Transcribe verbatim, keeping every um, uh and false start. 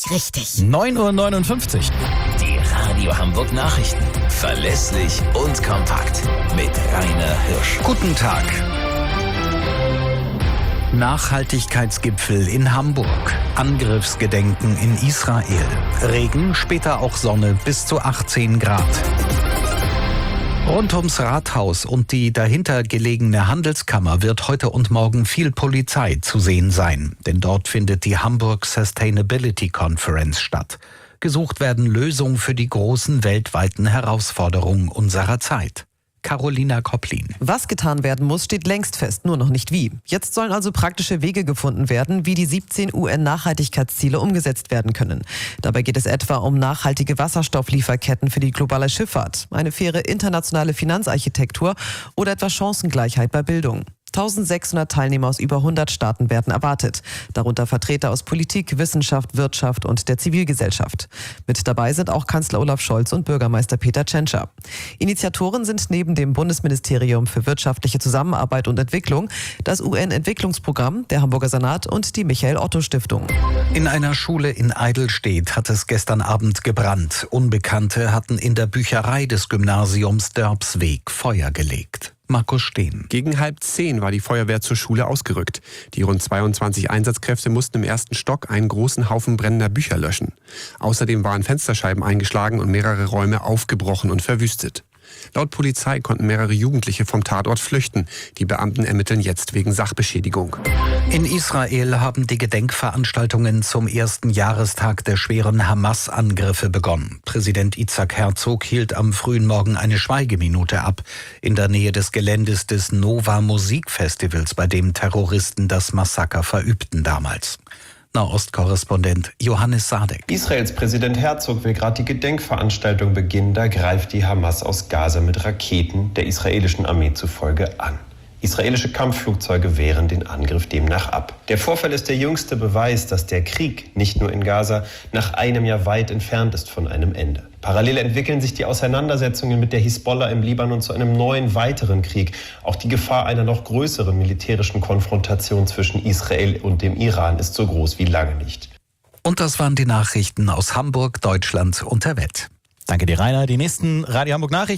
richtig, richtig. neun Uhr neunundfünfzig. Die Radio Hamburg Nachrichten. Verlässlich und kompakt. Mit Rainer Hirsch. Guten Tag. Nachhaltigkeitsgipfel in Hamburg. Angriffsgedenken in Israel. Regen, später auch Sonne bis zu achtzehn Grad. Rund ums Rathaus und die dahinter gelegene Handelskammer wird heute und morgen viel Polizei zu sehen sein. Denn dort findet die Hamburg Sustainability Conference statt. Gesucht werden Lösungen für die großen weltweiten Herausforderungen unserer Zeit. Carolina Kopplin. Was getan werden muss, steht längst fest, nur noch nicht wie. Jetzt sollen also praktische Wege gefunden werden, wie die siebzehn U N-Nachhaltigkeitsziele umgesetzt werden können. Dabei geht es etwa um nachhaltige Wasserstofflieferketten für die globale Schifffahrt, eine faire internationale Finanzarchitektur oder etwa Chancengleichheit bei Bildung. eintausendsechshundert Teilnehmer aus über hundert Staaten werden erwartet, darunter Vertreter aus Politik, Wissenschaft, Wirtschaft und der Zivilgesellschaft. Mit dabei sind auch Kanzler Olaf Scholz und Bürgermeister Peter Tschentscher. Initiatoren sind neben dem Bundesministerium für wirtschaftliche Zusammenarbeit und Entwicklung das U N-Entwicklungsprogramm, der Hamburger Senat und die Michael-Otto-Stiftung. In einer Schule in Eidelstedt hat es gestern Abend gebrannt. Unbekannte hatten in der Bücherei des Gymnasiums Dörpsweg Feuer gelegt. Markus Steen. Gegen halb zehn war die Feuerwehr zur Schule ausgerückt. Die rund zweiundzwanzig Einsatzkräfte mussten im ersten Stock einen großen Haufen brennender Bücher löschen. Außerdem waren Fensterscheiben eingeschlagen und mehrere Räume aufgebrochen und verwüstet. Laut Polizei konnten mehrere Jugendliche vom Tatort flüchten. Die Beamten ermitteln jetzt wegen Sachbeschädigung. In Israel haben die Gedenkveranstaltungen zum ersten Jahrestag der schweren Hamas-Angriffe begonnen. Präsident Itzhak Herzog hielt am frühen Morgen eine Schweigeminute ab in der Nähe des Geländes des Nova Musikfestivals, bei dem Terroristen das Massaker verübten damals. Nahostkorrespondent Johannes Sadek. Israels Präsident Herzog will gerade die Gedenkveranstaltung beginnen. Da greift die Hamas aus Gaza mit Raketen der israelischen Armee zufolge an. Israelische Kampfflugzeuge wehren den Angriff demnach ab. Der Vorfall ist der jüngste Beweis, dass der Krieg nicht nur in Gaza nach einem Jahr weit entfernt ist von einem Ende. Parallel entwickeln sich die Auseinandersetzungen mit der Hisbollah im Libanon zu einem neuen weiteren Krieg. Auch die Gefahr einer noch größeren militärischen Konfrontation zwischen Israel und dem Iran ist so groß wie lange nicht. Und das waren die Nachrichten aus Hamburg, Deutschland und der Welt. Danke dir, Rainer. Die nächsten Radio Hamburg Nachrichten